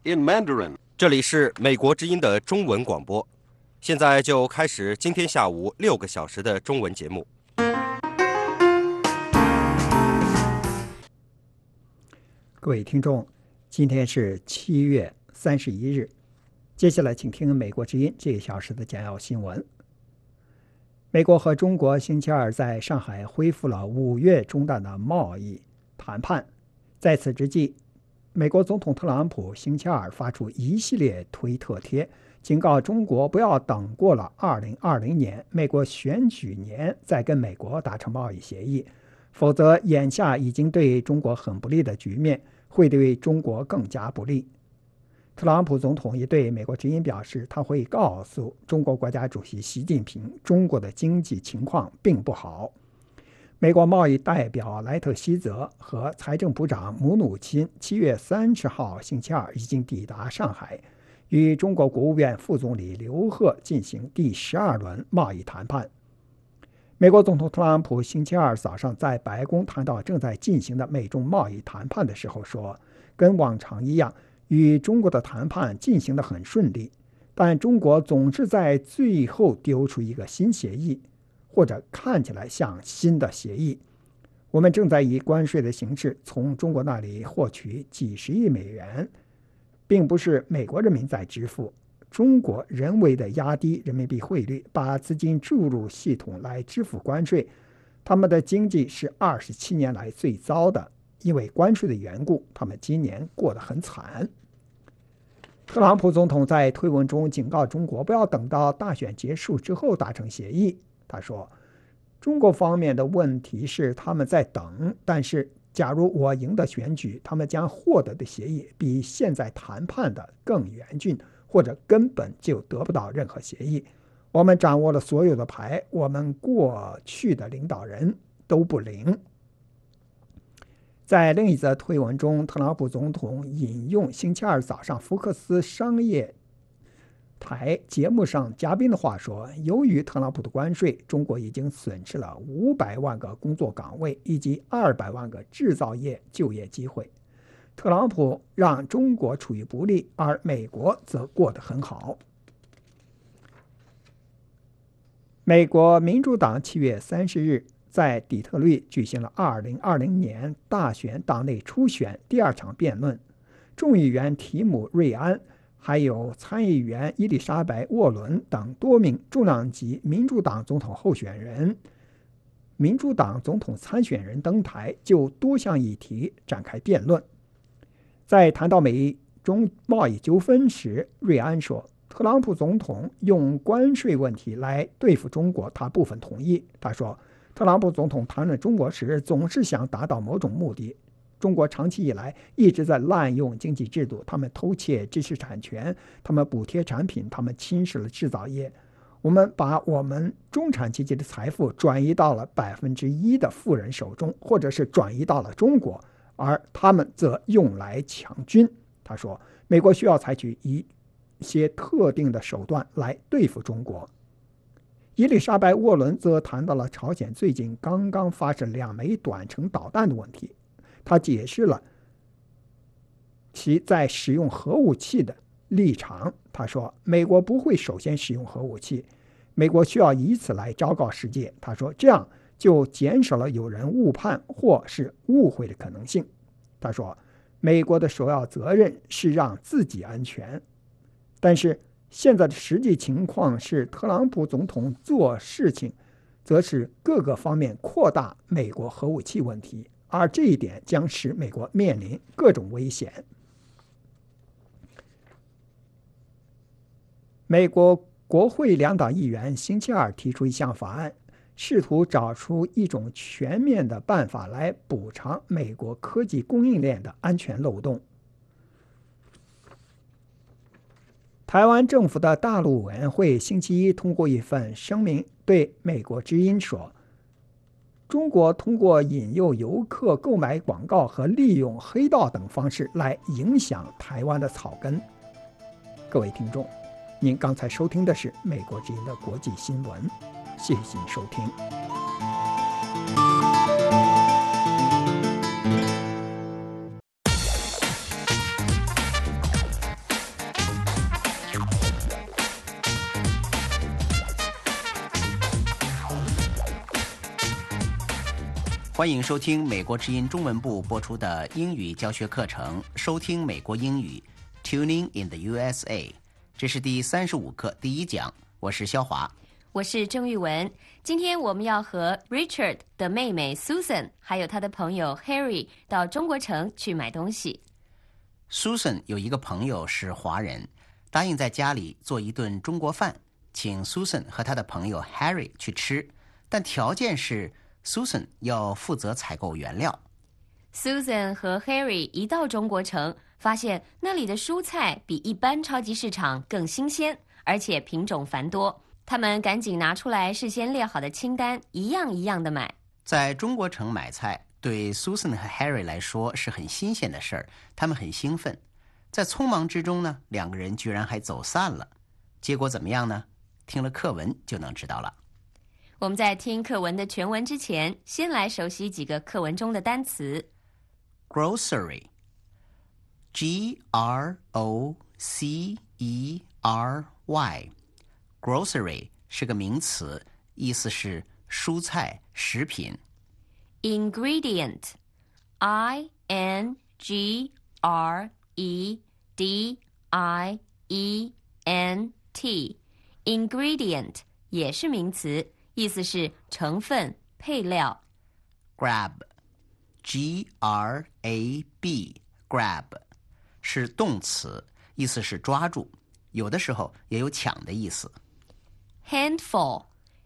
in Mandarin. 这里是美国之音的中文广播，现在就开始今天下午6个小时的中文节目。 各位听众，今天是7月31日，接下来请听美国之音这1小时的简要新闻。美国和中国星期二在上海恢复了5月中断的贸易谈判，在此之际，美国总统特朗普星期二发出一系列推特贴，警告中国不要等过了2020年美国选举年再跟美国达成贸易协议，否则眼下已经对中国很不利的局面会对中国更加不利。特朗普总统也对美国之音表示，他会告诉中国国家主席习近平，中国的经济情况并不好。美国贸易代表莱特希泽和财政部长姆努钦7月30号星期二已经抵达上海，与中国国务院副总理刘鹤进行第12轮贸易谈判。美国总统特朗普星期二早上在白宫谈到正在进行的美中贸易谈判的时候说，跟往常一样，与中国的谈判进行得很顺利，但中国总是在最后丢出一个新协议，或者看起来像新的协议。我们正在以关税的形式从中国那里获取几十亿美元，并不是美国人民在支付，中国人为的压低人民币汇率，把资金注入系统来支付关税。他们的经济是27年来最糟的，因为关税的缘故，他们今年过得很惨。特朗普总统在推文中警告中国不要等到大选结束之后达成协议。他说，中国方面的问题是他们在等，但是假如我赢得选举，他们将获得的协议比现在谈判的更严峻，或者根本就得不到任何协议。我们掌握了所有的牌，我们过去的领导人都不灵。在另一则推文中，特朗普总统引用星期二早上福克斯商业台节目上嘉宾的话说，由于特朗普的关税，中国已经损失了500万个工作岗位以及200万个制造业就业机会。特朗普让中国处于不利，而美国则过得很好。美国民主党7月30日在底特律举行了2020年大选党内初选第2场辩论，众议员提姆·瑞安还有参议员伊丽莎白·沃伦等多名重量级民主党总统候选人、民主党总统参选人登台，就多项议题展开辩论。在谈到美中贸易纠纷时，瑞安说，特朗普总统用关税问题来对付中国，他部分同意。他说，特朗普总统谈论中国时总是想达到某种目的，中国长期以来一直在滥用经济制度，他们偷窃知识产权，他们补贴产品，他们侵蚀了制造业。我们把我们中产阶级的财富转移到了1%的富人手中，或者是转移到了中国，而他们则用来抢军。他说，美国需要采取一些特定的手段来对付中国。伊丽莎白·沃伦则谈到了朝鲜最近刚刚发射2枚短程导弹的问题。他解释了其在使用核武器的立场。他说，美国不会首先使用核武器，美国需要以此来昭告世界。他说，这样就减少了有人误判或是误会的可能性。他说，美国的首要责任是让自己安全，但是现在的实际情况是，特朗普总统做事情则是各个方面扩大美国核武器问题，而这一点将使美国面临各种危险。美国国会2党议员星期二提出一项法案，试图找出一种全面的办法来补偿美国科技供应链的安全漏洞。台湾政府的大陆委员会星期一通过一份声明，对美国之音说，中国通过引诱游客购买广告和利用黑道等方式来影响台湾的草根。各位听众，您刚才收听的是美国之音的国际新闻，谢谢您收听。 欢迎收听美国之音中文部播出的英语教学课程，收听美国英语 Tuning in the USA。 这是第35课第一讲，我是肖华， 我是郑玉文。今天我们要和 Richard 的妹妹 Susan 还有他的朋友 Harry 到中国城去买东西。 Susan 有一个朋友是华人，答应在家里做一顿中国饭，请 Susan 和他的朋友 Harry 去吃，但条件是Susan 要负责采购原料。 Susan 和 Harry 一到中国城，发现那里的蔬菜比一般超级市场更新鲜，而且品种繁多。他们赶紧拿出来事先列好的清单，一样一样的买。 在中国城买菜对 Susan 和 Harry 来说是很新鲜的事儿，他们很兴奋。在匆忙之中呢，两个人居然还走散了。结果怎么样呢？听了课文就能知道了。 我们在听课文的全文之前，先来熟悉几个课文中的单词。 Grocery G-R-O-C-E-R-Y Grocery 是个名词，意思是蔬菜、食品。 Ingredient I-N-G-R-E-D-I-E-N-T Ingredient 也是名词，意思是成分、配料。 Grab G-R-A-B Grab 是动詞，意思是抓住，有的时候也有抢的意思。 Handful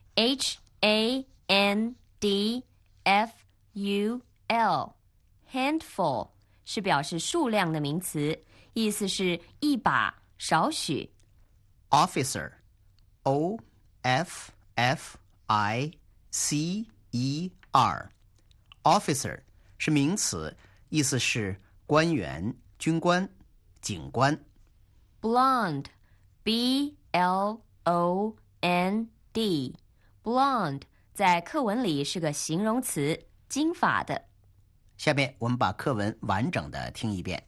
H-A-N-D-F-U-L Handful 是表示数量的名词，意思是一把、少许。 Officer O-F-F-I-C-E-R Officer 是名词，意思是官员、军官、警官。 Blonde B-L-O-N-D Blonde 在课文里是个形容词，金发的。 下面我们把课文完整的听一遍。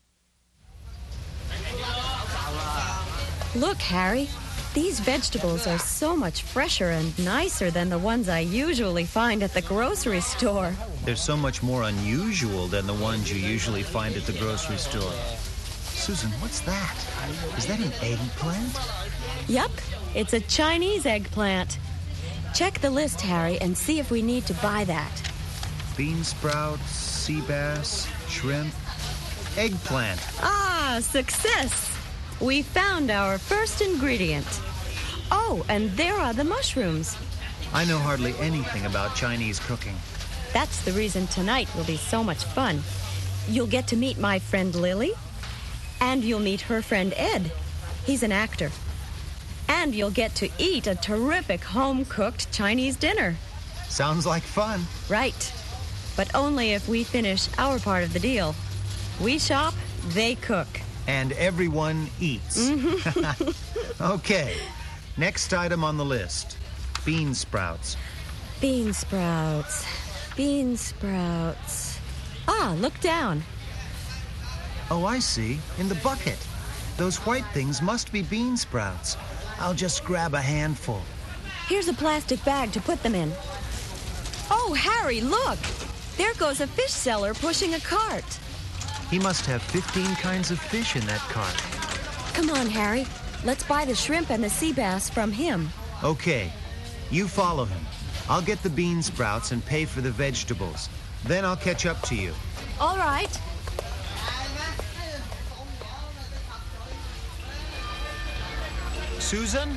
Look, Harry, these vegetables are so much fresher and nicer than the ones I usually find at the grocery store. They're so much more unusual than the ones you usually find at the grocery store. Susan, what's that? Is that an eggplant? Yup, it's a Chinese eggplant. Check the list, Harry, and see if we need to buy that. Bean sprouts, sea bass, shrimp, eggplant. Ah, success! We found our first ingredient. Oh, and there are the mushrooms. I know hardly anything about Chinese cooking. That's the reason tonight will be so much fun. You'll get to meet my friend Lily, and you'll meet her friend Ed. He's an actor. And you'll get to eat a terrific home-cooked Chinese dinner. Sounds like fun. Right. But only if we finish our part of the deal. We shop, they cook. And everyone eats. Okay. Next item on the list. Bean sprouts. Bean sprouts. Bean sprouts. Ah, look down. Oh, I see. In the bucket. Those white things must be bean sprouts. I'll just grab a handful. Here's a plastic bag to put them in. Oh, Harry, look! There goes a fish seller pushing a cart. He must have 15 kinds of fish in that cart. Come on, Harry. Let's buy the shrimp and the sea bass from him. Okay. You follow him. I'll get the bean sprouts and pay for the vegetables. Then I'll catch up to you. All right. Susan?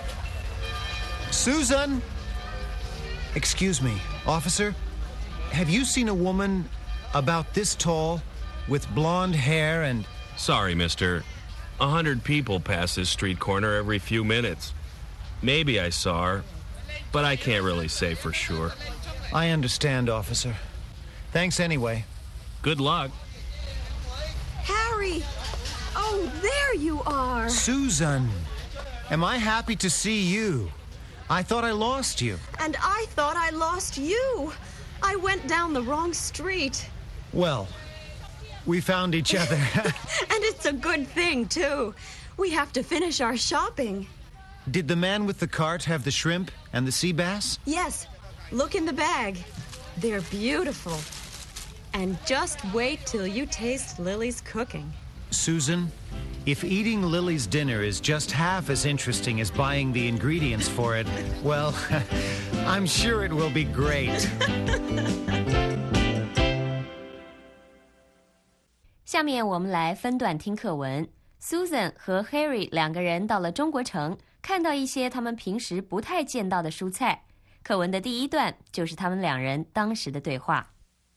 Susan? Excuse me, officer. Have you seen a woman about this tall with blonde hair and... Sorry, mister. 100 people pass this street corner every few minutes. Maybe I saw her, but I can't really say for sure. I understand, officer. Thanks anyway. Good luck. Harry! Oh, there you are! Susan! Am I happy to see you? I thought I lost you. And I thought I lost you. I went down the wrong street. Well, we found each other. And it's a good thing, too. We have to finish our shopping. Did the man with the cart have the shrimp and the sea bass? Yes. Look in the bag. They're beautiful. And just wait till you taste Lily's cooking. Susan, if eating Lily's dinner is just half as interesting as buying the ingredients for it, well, I'm sure it will be great. 下面我们来分段听课文。Susan 和 Harry 两个人到了中国城，看到一些他们平时不太见到的蔬菜。课文的第一段就是他们两人当时的对话。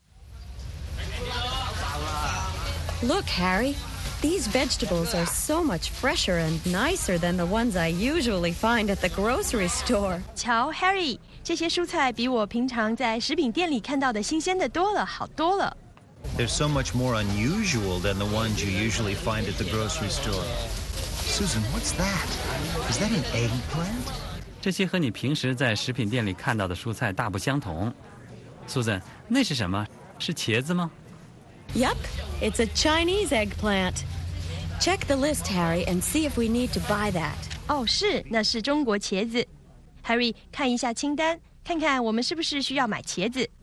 Look, Harry, these vegetables are so much fresher and nicer than the ones I usually find at the grocery store. 瞧 ，Harry， 这些蔬菜比我平常在食品店里看到的新鲜的多了，好多了。 They're so much more unusual than the ones you usually find at the grocery store. Susan, what's that? Is that an eggplant? 这些和你平时在食品店里看到的蔬菜大不相同。Susan， 那是什么？是茄子吗？ Yup, it's a Chinese eggplant. Check the list, Harry, and see if we need to buy that. 哦，是，那是中国茄子。Harry， 看一下清单，看看我们是不是需要买茄子。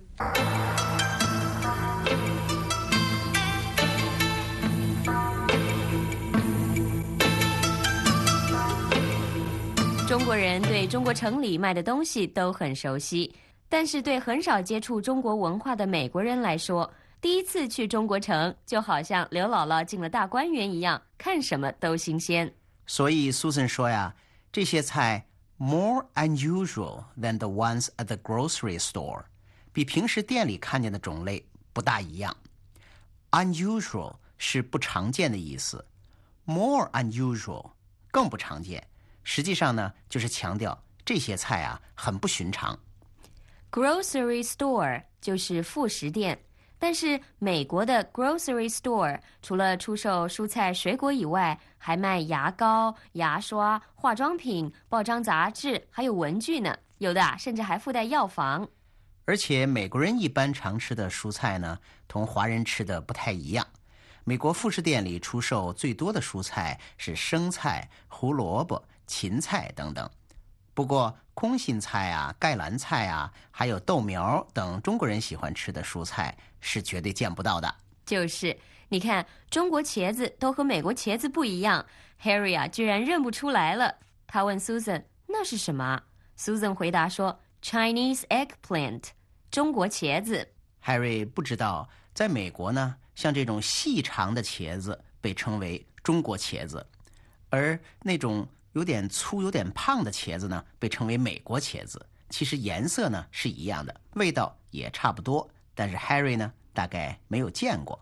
中国人对中国城里卖的东西都很熟悉，但是对很少接触中国文化的美国人来说，第一次去中国城就好像刘姥姥进了大观园一样，看什么都新鲜。 所以 Susan 说呀，这些菜 more unusual than the ones at the grocery store， 比平时店里看见的种类不大一样。unusual 是不常见的意思， more unusual 更不常见。实际上呢，就是强调这些菜啊很不寻常。 Grocery store 就是副食店，但是美国的 grocery store 除了出售蔬菜水果以外，还卖牙膏、牙刷、化妆品、报章杂志，还有文具呢，有的甚至还附带药房。 而且美国人一般常吃的蔬菜呢，同华人吃的不太一样。美国副食店里出售最多的蔬菜是生菜、胡萝卜、芹菜等等。不过空心菜啊、盖兰菜啊，还有豆苗等中国人喜欢吃的蔬菜是绝对见不到的。 就是你看，中国茄子都和美国茄子不一样。 Harry 啊居然认不出来了。他问 Susan 那是什么？ Susan 回答说 Chinese eggplant， 中国茄子。 Harry 不知道在美国呢，像这种细长的茄子被称为中国茄子，而那种有点粗有点胖的茄子呢被称为美国茄子。其实颜色呢是一样的，味道也差不多，但是 Harry 呢大概没有见过。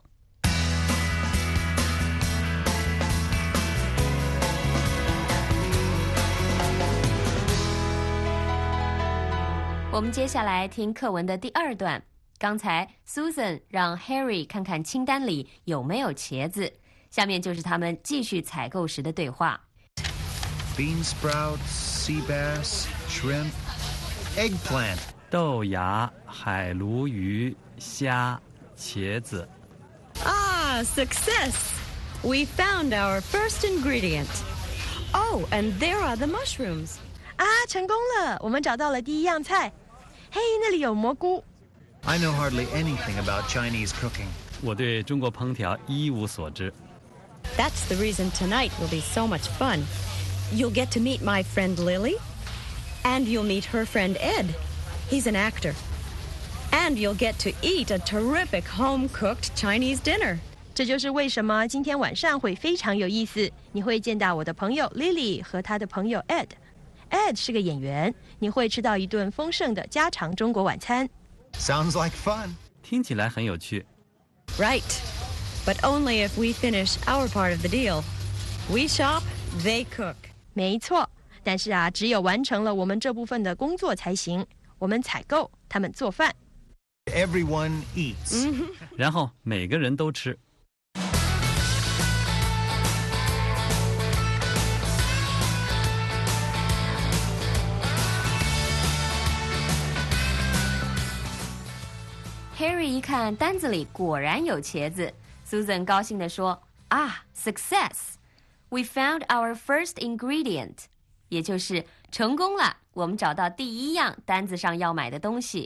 我们接下来听课文的第二段。刚才 Susan 让 Harry 看看清单里有没有茄子，下面就是他们继续采购时的对话。 Bean sprouts, sea bass, shrimp, eggplant. 豆芽、海鲈鱼、虾、茄子。 Ah, success! We found our first ingredient. Oh, and there are the mushrooms. 啊，成功了！我们找到了第一样菜。嘿，那里有蘑菇。 I know hardly anything about Chinese cooking. 我对中国烹调一无所知。 That's the reason tonight will be so much fun. You'll get to meet my friend Lily, and you'll meet her friend Ed. He's an actor. And you'll get to eat a terrific home-cooked Chinese dinner. 这就是为什么今天晚上会非常有意思。你会见到我的朋友 Lily 和她的朋友 Ed。Ed 是个演员，你会吃到一顿丰盛的家常中国晚餐。 Sounds like fun. 听起来很有趣。 Right. But only if we finish our part of the deal. We shop, they cook. 没错，但是啊，只有完成了我们这部分的工作才行。我们采购，他们做饭。 Everyone eats. 然后每个人都吃。 Harry 一看单子里果然有茄子， Susan 高兴地说啊 Success! We found our first ingredient. 也就是成功了，我们找到第一样单子上要买的东西。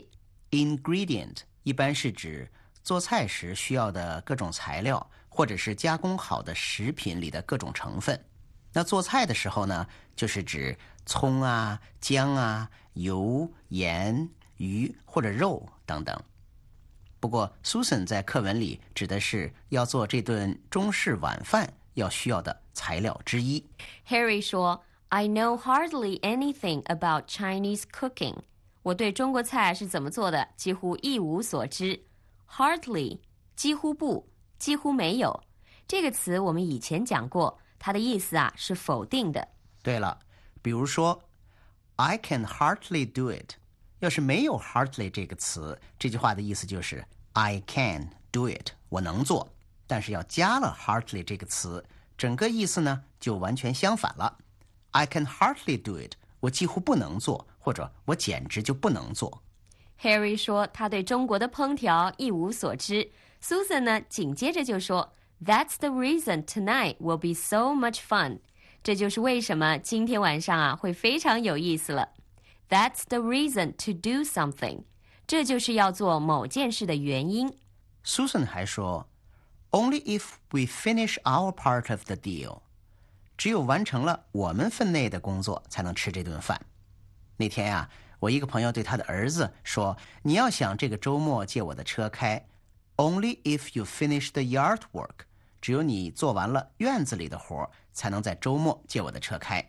ingredient 一般是指做菜时需要的各种材料，或者是加工好的食品里的各种成分。那做菜的时候呢，就是指葱啊、姜啊、油、盐、鱼或者肉等等。不过 Susan 在课文里指的是要做这顿中式晚饭要需要的材料之一。 Harry 说 I know hardly anything about Chinese cooking. 我对中国菜是怎么做的几乎一无所知。 Hardly 几乎不，几乎没有，这个词我们以前讲过，它的意思是否定的。 对了，比如说 I can hardly do it， 要是没有 hardly 这个词，这句话的意思就是 I can do it， 我能做。但是要加了 hardly 这个词，整个意思呢就完全相反了。 I can hardly do it， 我几乎不能做，或者我简直就不能做。 Harry 说他对中国的烹调一无所知。 Susan 呢紧接着就说 That's the reason tonight will be so much fun. 这就是为什么今天晚上会非常有意思了。 That's the reason to do something. 这就是要做某件事的原因。 Susan 还说 Only if we finish our part of the deal. 只有完成了我们分内的工作才能吃这顿饭。那天我一个朋友对他的儿子说，你要想这个周末借我的车开 Only if you finish the yard work. 只有你做完了院子里的活，才能在周末借我的车开。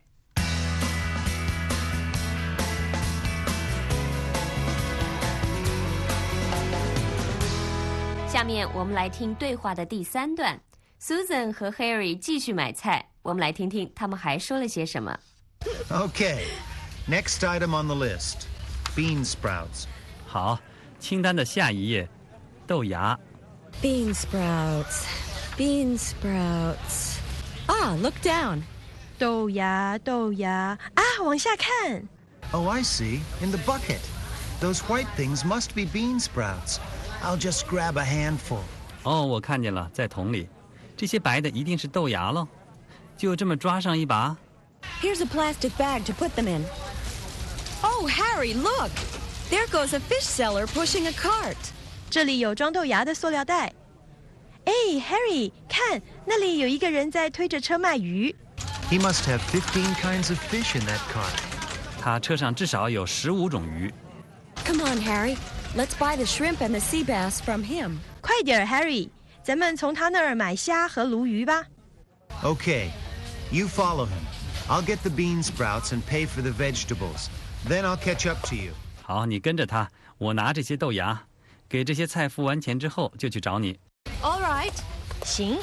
下面我们来听对话的第3段。 Susan 和 Harry 继续买菜，我们来听听他们还说了些什么。 Okay, next item on the list. Bean sprouts. 好，清单的下一页，豆芽。 Bean sprouts. Bean sprouts. Ah, look down. 豆芽豆芽往下看。 Oh, I see. In the bucket. Those white things must be bean sprouts. I'll just grab a handful. 哦，我看见了，在桶里。这些白的一定是豆芽喽，就这么抓上一把。 Here's a plastic bag to put them in. Oh, Harry, look! There goes a fish seller pushing a cart. 这里有装豆芽的塑料袋。Harry， 看，那里有一个人在推着车卖鱼。 He must have 15 kinds of fish in that cart. 他车上至少有15种鱼。 Come on, Harry. Let's buy the shrimp and the sea bass from him. 快点 ，Harry， 咱们从他那儿买虾和鲈鱼吧。 Okay, you follow him. I'll get the bean sprouts and pay for the vegetables. Then I'll catch up to you. 好，你跟着他，我拿这些豆芽，给这些菜付完钱之后就去找你。 All right. 行。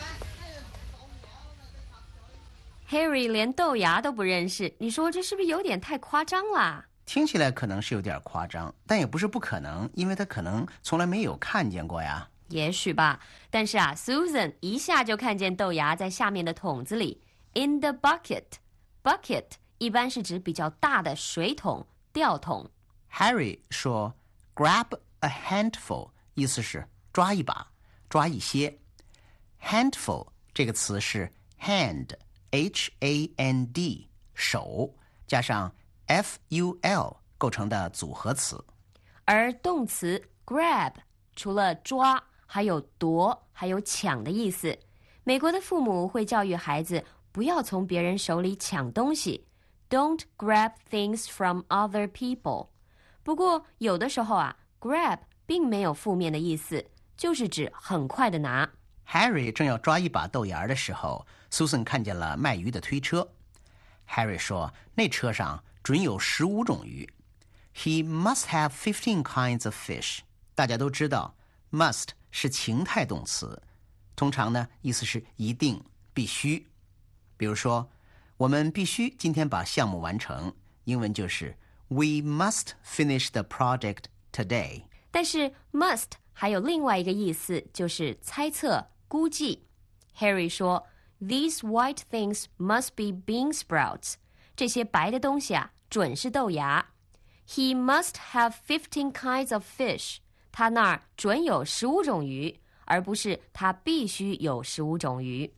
Harry 连豆芽都不认识，你说这是不是有点太夸张啦？ 听起来可能是有点夸张，但也不是不可能，因为他可能从来没有看见过呀。 也许吧，但是Susan 一下就看见豆芽在下面的桶子里。 In the bucket. Bucket 一般是指比较大的水桶、吊桶。 Harry 说 grab a handful， 意思是抓一把，抓一些。 Handful 这个词是 hand H-A-N-D 手加上 F-U-L 构成的组合词。 而动词 grab 除了抓还有夺还有抢的意思。美国的父母会教育孩子不要从别人手里抢东西， Don't grab things from other people。 不过有的时候grab 并没有负面的意思，就是指很快的拿。 Harry 正要抓一把豆芽的时候， Susan 看见了卖鱼的推车。 Harry 说那车上准有15种鱼。 He must have 15 kinds of fish。 大家都知道 must 是情态动词，通常呢意思是一定必须。比如说我们必须今天把项目完成，英文就是 We must finish the project today。 但是 must 还有另外一个意思，就是猜测、估计。 Harry 说 These white things must be bean sprouts。 这些白的东西准是豆芽。 He must have 15 kinds of fish。 他那儿准有15种鱼，而不是他必须有15种鱼。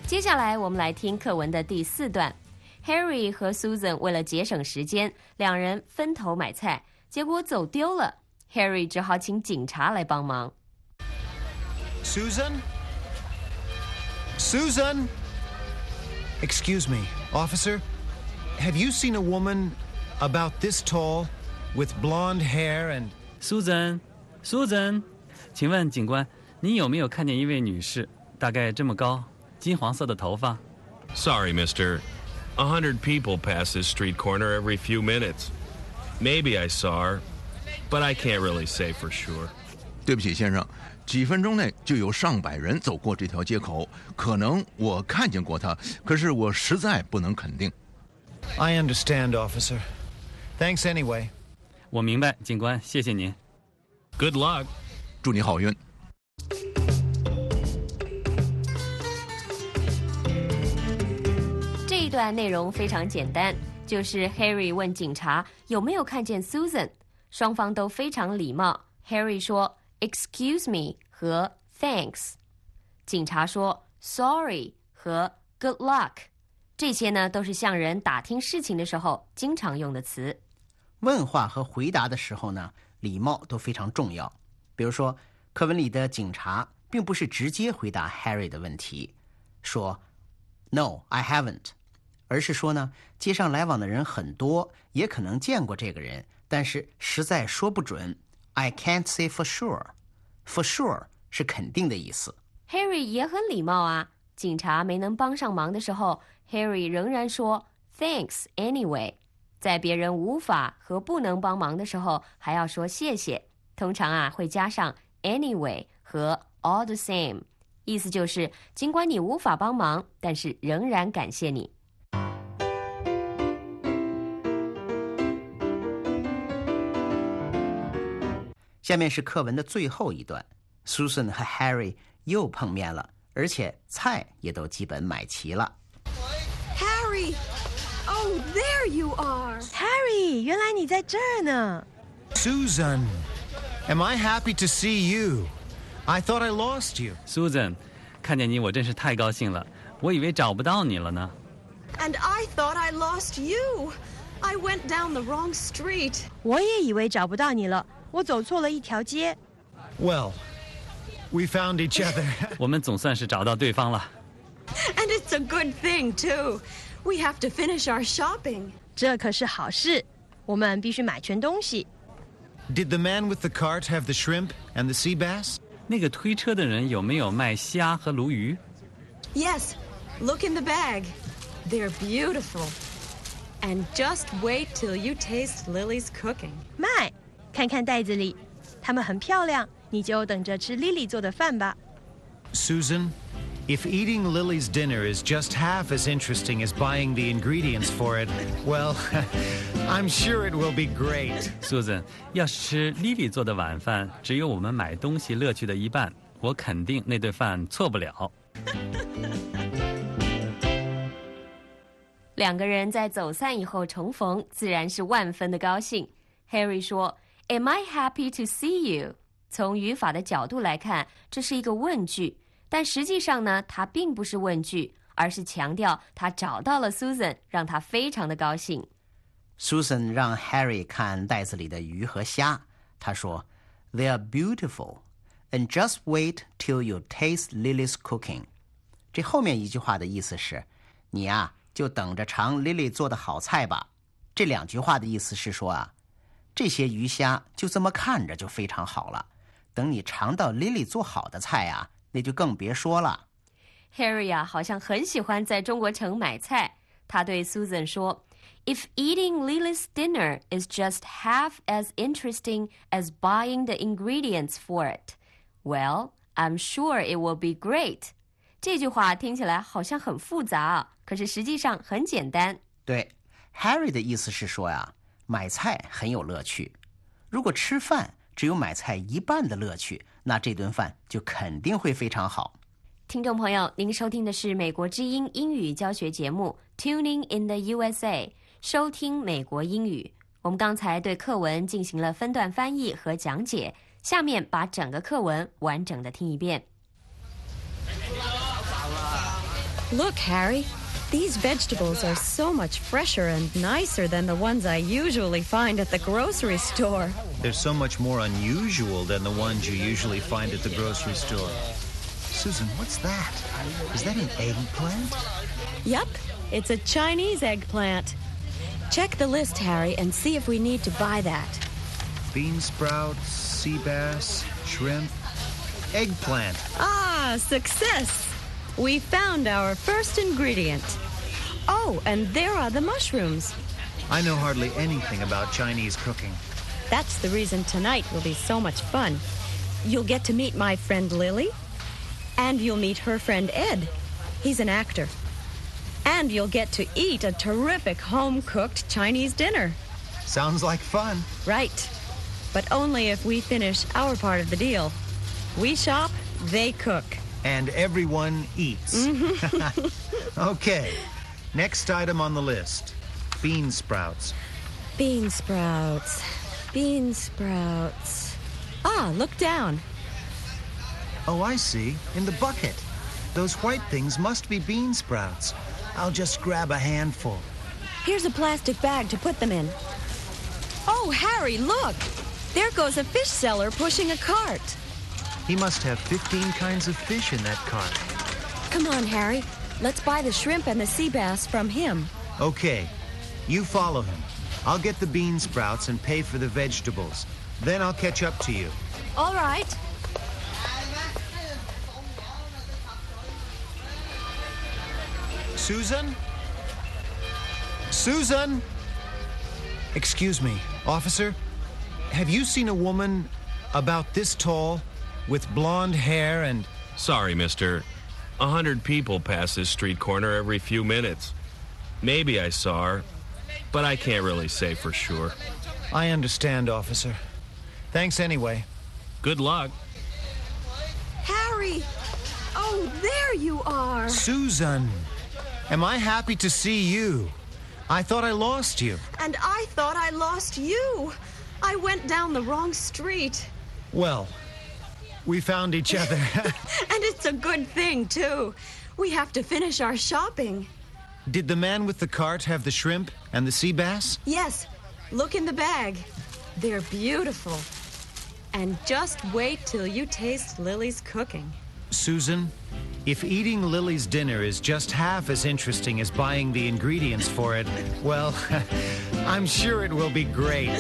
接下来我们来听课文的第4段。Harry 和 Susan 为了节省时间，两人分头买菜，结果走丢了。Harry 只好请警察来帮忙。 Susan? Susan? Excuse me, officer. Have you seen a woman about this tall, with blonde hair and... Susan, 请问警官，你有没有看见一位女士，大概这么高，金黄色的头发？ Sorry, mister. 100 people pass this street corner every few minutes. Maybe I saw her, but I can't really say for sure. 对不起，先生，几分钟内就有上百人走过这条街口，可能我看见过她，可是我实在不能肯定。 I understand, officer. Thanks anyway. 我明白，警官，谢谢您。 Good luck. 祝你好运。 这一段内容非常简单，就是 Harry 问警察有没有看见 Susan， 双方都非常礼貌。Harry 说 Excuse me 和 Thanks， 警察说 Sorry 和 Good luck， 这些呢都是向人打听事情的时候经常用的词。 问话和回答的时候呢，礼貌都非常重要。比如说，课文里的警察并不是直接回答 Harry 的问题，说 No, I haven't， 而是说呢，街上来往的人很多，也可能见过这个人，但是实在说不准。I can't say for sure. For sure 是肯定的意思。 Harry 也很礼貌啊，警察没能帮上忙的时候 Harry 仍然说 Thanks anyway。 在别人无法和不能帮忙的时候还要说谢谢，通常啊会加上 anyway 和 all the same， 意思就是尽管你无法帮忙，但是仍然感谢你。 下面是课文的最后一段， Susan 和 Harry 又碰面了，而且菜也都基本买齐了。 Harry! Oh, there you are! Harry， 原来你在这儿呢。 Susan, am I happy to see you? I thought I lost you. Susan， 看见你我真是太高兴了，我以为找不到你了呢。 And I thought I lost you. I went down the wrong street. 我也以为找不到你了，我走错了一条街。 Well, we found each other. 我们总算是找到对方了。 And it's a good thing, too. We have to finish our shopping. 这可是好事，我们必须买全东西。 Did the man with the cart have the shrimp and the sea bass? 那个推车的人有没有卖虾和鲈鱼？ Yes, look in the bag. They're beautiful. And just wait till you taste Lily's cooking. 卖，看看袋子里，它们很漂亮，你就等着吃 Lily 做的饭吧。 Susan, if eating Lily's dinner is just half as interesting as buying the ingredients for it, well, I'm sure it will be great. Susan， 要是吃 Lily 做的晚饭只有我们买东西乐趣的一半，我肯定那顿饭错不了。 两个人在走散以后重逢，自然是万分的高兴。Harry 说 Am I happy to see you？ 从语法的角度来看，这是一个问句，但实际上呢，它并不是问句，而是强调他找到了 Susan， 让他非常的高兴。 Susan 让 Harry 看袋子里的鱼和虾，他说 They are beautiful, and just wait till you taste Lily's cooking。 这后面一句话的意思是，你呀，就等着尝 Lily 做的好菜吧。这两句话的意思是说啊，这些鱼虾就这么看着就非常好了，等你尝到 Lily 做好的菜啊，那就更别说了。 Harry 啊，好像很喜欢在中国城买菜。他对 Susan 说 If eating Lily's dinner is just half as interesting as buying the ingredients for it, well, I'm sure it will be great. 这句话听起来好像很复杂啊，可是实际上很简单。 对， Harry 的意思是说呀，买菜很有乐趣。如果吃饭只有买菜一半的乐趣，那这顿饭就肯定会非常好。 听众朋友，您收听的是美国之音英语教学节目 Tuning in the USA， 收听美国英语。我们刚才对课文进行了分段翻译和讲解，下面把整个课文完整的听一遍。 Look, Harry. These vegetables are so much fresher and nicer than the ones I usually find at the grocery store. They're so much more unusual than the ones you usually find at the grocery store. Susan, what's that? Is that an eggplant? Yup, it's a Chinese eggplant. Check the list, Harry, and see if we need to buy that. Bean sprouts, sea bass, shrimp, eggplant. Ah, success! We found our first ingredient. Oh, and there are the mushrooms. I know hardly anything about Chinese cooking. That's the reason tonight will be so much fun. You'll get to meet my friend Lily, and you'll meet her friend Ed. He's an actor. And you'll get to eat a terrific home-cooked Chinese dinner. Sounds like fun. Right. But only if we finish our part of the deal. We shop, they cook. And everyone eats. Okay. Next item on the list. Bean sprouts. Bean sprouts. Bean sprouts. Ah, look down. Oh, I see. In the bucket. Those white things must be bean sprouts. I'll just grab a handful. Here's a plastic bag to put them in. Oh, Harry, look! There goes a fish seller pushing a cart. He must have 15 kinds of fish in that cart. Come on, Harry. Let's buy the shrimp and the sea bass from him. Okay. You follow him. I'll get the bean sprouts and pay for the vegetables. Then I'll catch up to you. All right. Susan? Susan? Excuse me, officer. Have you seen a woman about this tall with blonde hair and... Sorry, mister. 100 people pass this street corner every few minutes. Maybe I saw her, but I can't really say for sure. I understand, officer. Thanks anyway. Good luck. Harry! Oh, there you are! Susan! Am I happy to see you? I thought I lost you. And I thought I lost you. I went down the wrong street. Well, we found each other. And it's a good thing, too. We have to finish our shopping. Did the man with the cart have the shrimp and the sea bass? Yes. Look in the bag. They're beautiful. And just wait till you taste Lily's cooking. Susan, if eating Lily's dinner is just half as interesting as buying the ingredients for it, well, I'm sure it will be great.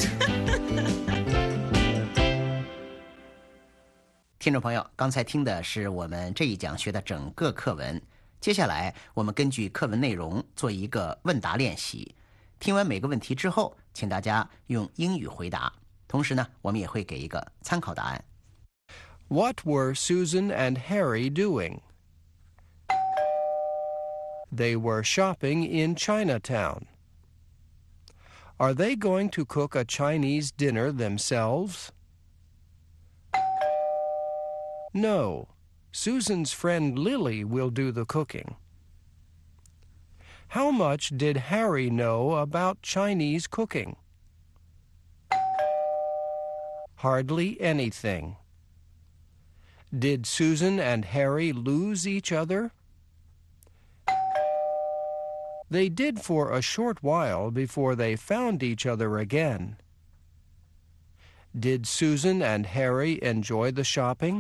听众朋友，刚才听的是我们这一讲学的整个课文。接下来，我们根据课文内容做一个问答练习。听完每个问题之后，请大家用英语回答。同时呢，我们也会给一个参考答案。 What were Susan and Harry doing? They were shopping in Chinatown. Are they going to cook a Chinese dinner themselves? No. Susan's friend Lily will do the cooking. How much did Harry know about Chinese cooking? Hardly anything. Did Susan and Harry lose each other? They did for a short while before they found each other again. Did Susan and Harry enjoy the shopping?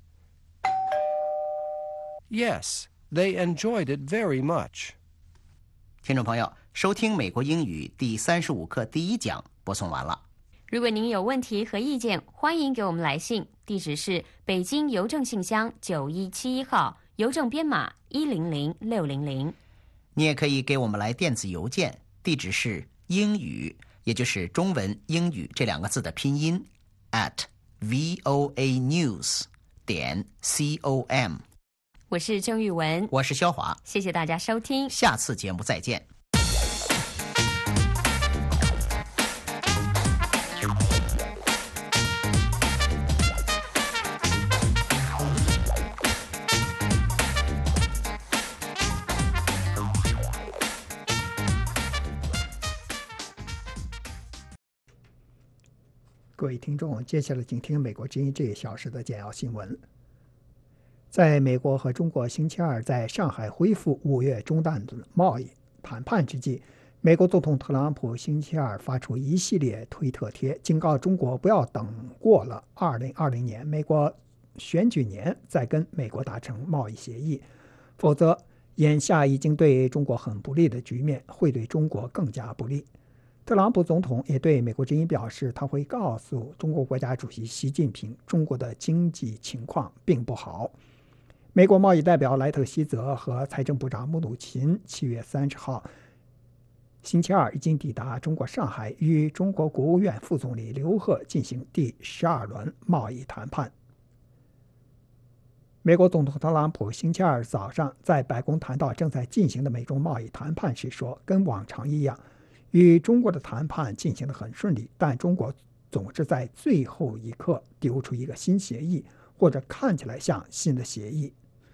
Yes, they enjoyed it very much. 听众朋友，收听美国英语第35课第1讲播送完了。 如果您有问题和意见，欢迎给我们来信，地址是北京邮政信箱9171号，邮政编码100600。 你也可以给我们来电子邮件，地址是英语，也就是中文英语这2个字的拼音 @voanews.com。 我是郑玉文， 我是肖华， 谢谢大家收听， 下次节目再见。 各位听众，接下来请听美国之音这1小时的简要新闻。 在美国和中国星期二在上海恢复5月中断的贸易谈判之际，美国总统特朗普星期二发出一系列推特贴，警告中国不要等过了2020年美国选举年再跟美国达成贸易协议，否则眼下已经对中国很不利的局面会对中国更加不利。特朗普总统也对美国之音表示，他会告诉中国国家主席习近平，中国的经济情况并不好。美国贸易代表莱特希泽和财政部长穆努琴7月30号星期二已经抵达中国上海，与中国国务院副总理刘鹤进行第12轮贸易谈判。美国总统特朗普星期二早上在白宫谈到正在进行的美中贸易谈判时说，跟往常一样，与中国的谈判进行得很顺利，但中国总是在最后一刻丢出一个新协议，或者看起来像新的协议。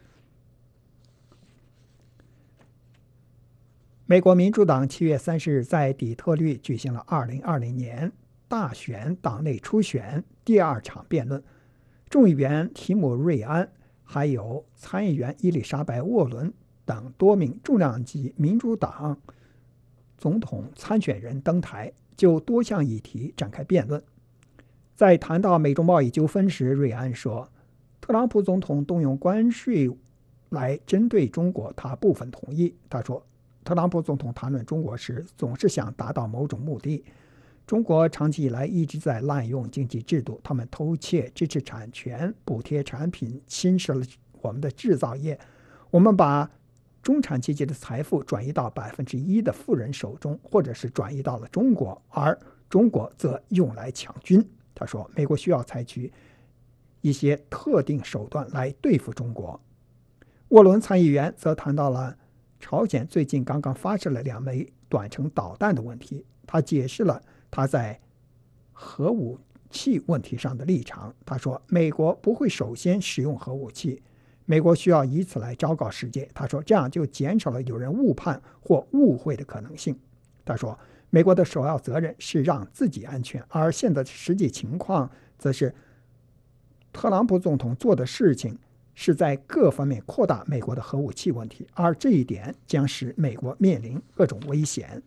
美国民主党7月30日在底特律举行了2020年大选党内初选第2场辩论，众议员提姆·瑞安还有参议员伊丽莎白·沃伦等多名重量级民主党总统参选人登台，就多项议题展开辩论。在谈到美中贸易纠纷时，瑞安说，特朗普总统动用关税来针对中国，他部分同意。他说，特朗普总统谈论中国时总是想达到某种目的，中国长期以来一直在滥用经济制度，他们偷窃、支持产权、补贴产品，侵蚀了我们的制造业。我们把中产阶级的财富转移到1%的富人手中，或者是转移到了中国，而中国则用来抢军。他说，美国需要采取一些特定手段来对付中国。沃伦参议员则谈到了朝鲜最近刚刚发射了2枚短程导弹的问题，他解释了他在核武器问题上的立场。他说，美国不会首先使用核武器，美国需要以此来昭告世界。他说，这样就减少了有人误判或误会的可能性。他说，美国的首要责任是让自己安全，而现在的实际情况则是特朗普总统做的事情是在各方面扩大美国的核武器问题，而这一点将使美国面临各种危险。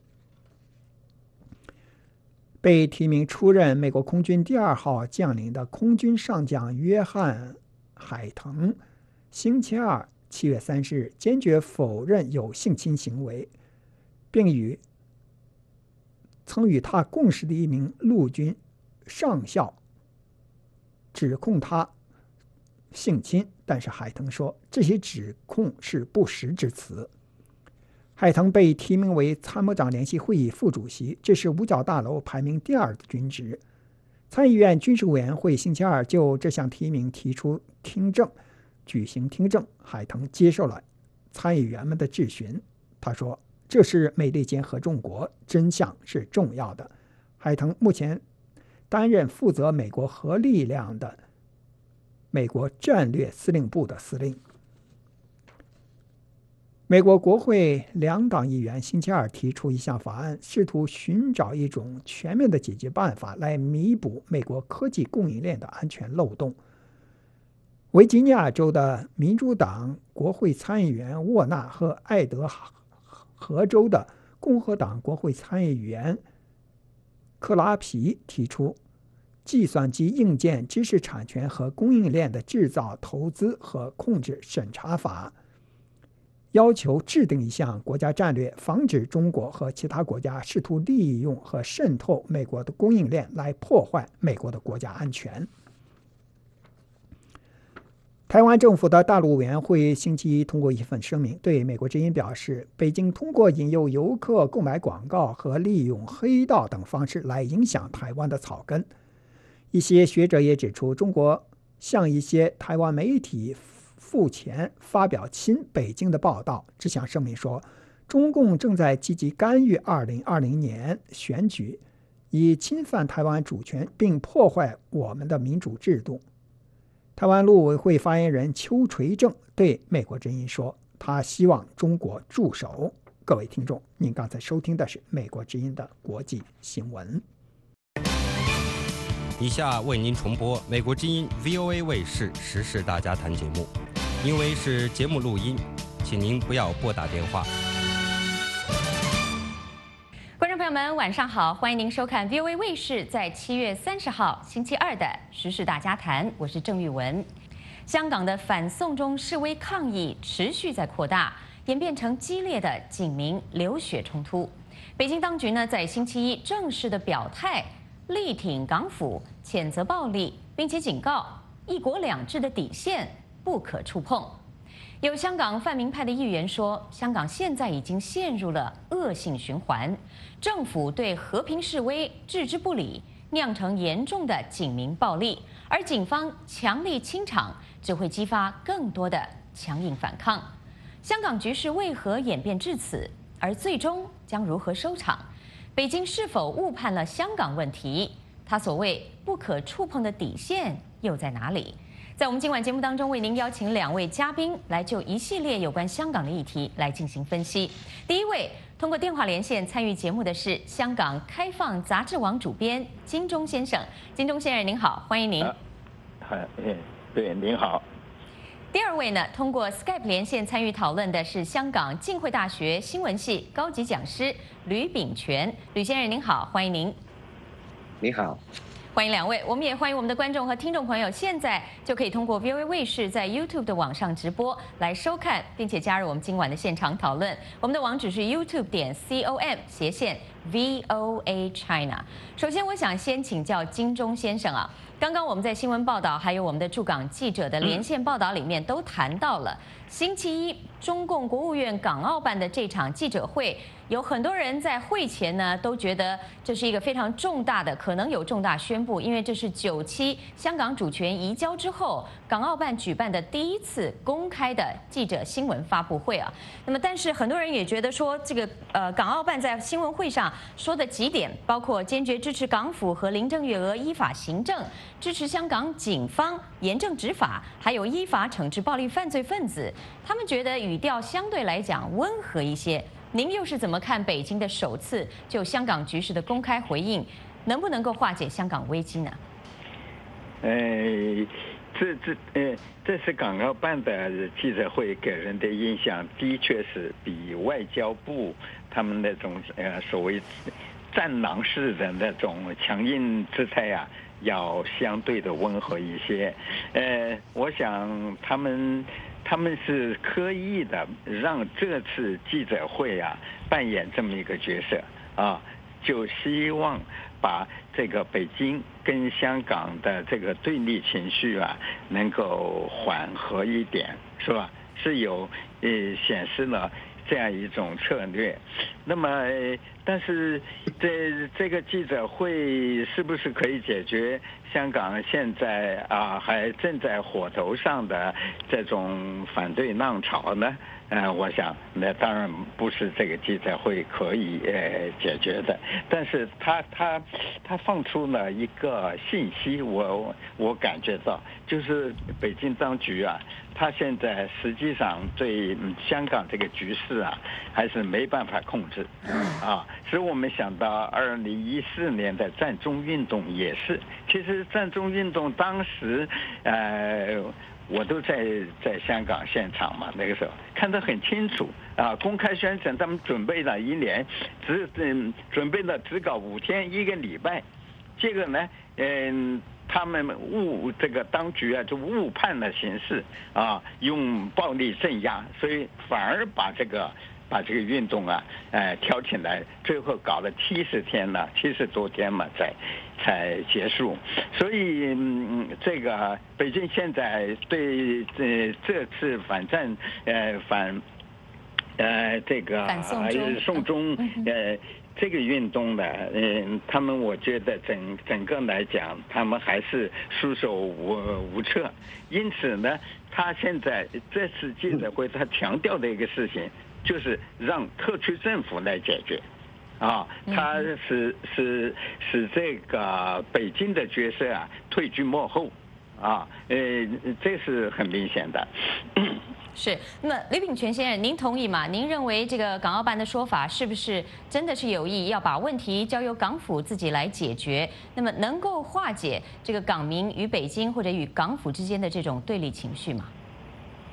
被提名出任美国空军第2号将领的空军上将约翰·海腾星期二7月30日坚决否认有性侵行为，并曾与他共事的一名陆军上校指控他性侵，但是海腾说这些指控是不实之词。海腾被提名为参谋长联席会议副主席，这是五角大楼排名第2的军职。参议院军事委员会星期二就这项提名提出举行听证。海腾接受了参议员们的质询，他说，这是美利坚和中国，真相是重要的。海腾目前担任负责美国核力量的美国战略司令部的司令。美国国会2党议员星期二提出一项法案，试图寻找一种全面的解决办法来弥补美国科技供应链的安全漏洞。维吉尼亚州的民主党国会参议员沃纳和爱德荷州的共和党国会参议员克拉皮提出计算机硬件知识产权和供应链的制造、投资和控制审查法，要求制定一项国家战略，防止中国和其他国家试图利用和渗透美国的供应链来破坏美国的国家安全。台湾政府的大陆委员会星期一通过一份声明，对美国之音表示，北京通过引诱游客购买广告和利用黑道等方式来影响台湾的草根。一些学者也指出，中国向一些台湾媒体付钱发表亲北京的报道。这项声明说，中共正在积极干预2020年选举，以侵犯台湾主权并破坏我们的民主制度。台湾陆委会发言人邱垂正对美国之音说，他希望中国驻守。各位听众，您刚才收听的是美国之音的国际新闻。 以下为您重播美国之音 VOA 卫视时事大家谈节目。 因为是节目录音，请您不要拨打电话。 观众朋友们，晚上好，欢迎您收看 VOA 卫视在7月30号星期二的时事大家谈，我是郑玉文。香港的反送中示威抗议持续在扩大，演变成激烈的警民流血冲突。北京当局呢，在星期一正式的表态，力挺港府，谴责暴力，并且警告一国两制的底线不可触碰。有香港泛民派的议员说，香港现在已经陷入了恶性循环，政府对和平示威置之不理，酿成严重的警民暴力，而警方强力清场，只会激发更多的强硬反抗。香港局势为何演变至此？而最终将如何收场？北京是否误判了香港问题？它所谓不可触碰的底线又在哪里？在我们今晚节目当中，为您邀请2位嘉宾来就一系列有关香港的议题来进行分析。第一位通过电话连线参与节目的是香港开放杂志网主编金钟先生。金钟先生您好，欢迎您。 对，您好。 第二位呢，通过 Skype 连线参与讨论的是香港浸会大学新闻系高级讲师吕秉权。吕先生您好，欢迎您。 你好。 欢迎2位，我们也欢迎我们的观众和听众朋友，现在就可以通过 VOA 卫视在 YouTube 的网上直播来收看，并且加入我们今晚的现场讨论。我们的网址是 youtube.com/VOA China。首先，我想先请教金钟先生啊，刚刚我们在新闻报道还有我们的驻港记者的连线报道里面都谈到了，星期一中共国务院港澳办的这场记者会。有很多人在会前呢都觉得这是一个非常重大的，可能有重大宣布，因为这是9·7香港主权移交之后，港澳办举办的第一次公开的记者新闻发布会啊。那么，但是很多人也觉得说，这个港澳办在新闻会上说的几点，包括坚决支持港府和林郑月娥依法行政，支持香港警方严正执法，还有依法惩治暴力犯罪分子。他们觉得语调相对来讲温和一些。您又是怎么看北京的首次就香港局势的公开回应，能不能够化解香港危机呢？ 这次港澳办的记者会给人的印象，的确是比外交部他们那种所谓战狼式的那种强硬姿态啊，要相对的温和一些。我想他们是刻意的让这次记者会啊扮演这么一个角色啊，就希望把这个北京跟香港的这个对立情绪啊能够缓和一点，是吧？是有显示了这样一种策略。那么但是这个记者会是不是可以解决香港现在啊还正在火头上的这种反对浪潮呢？我想那当然不是这个记者会可以解决的。但是他放出了一个信息，我感觉到就是北京当局啊，他现在实际上对香港这个局势啊还是没办法控制啊，使我们想到2014年的占中运动也是。其实占中运动当时我都在香港现场嘛，那个时候看得很清楚啊，公开宣称他们准备了1年，准备了只搞5天1个礼拜，这个呢他们这个当局啊就误判了形势啊，用暴力镇压，所以反而把这个运动啊挑起来，最后搞了70多天嘛才结束。所以这个北京现在对这次反战这个送中这个运动呢，他们我觉得整个来讲，他们还是束手无策。因此呢，他现在这次记者会他强调的一个事情，就是让特区政府来解决。啊，他使这个北京的角色啊退居幕后，啊，这是很明显的。 是，那么吕秉权先生，您同意吗？您认为这个港澳办的说法是不是真的是有意要把问题交由港府自己来解决？那么能够化解这个港民与北京或者与港府之间的这种对立情绪吗？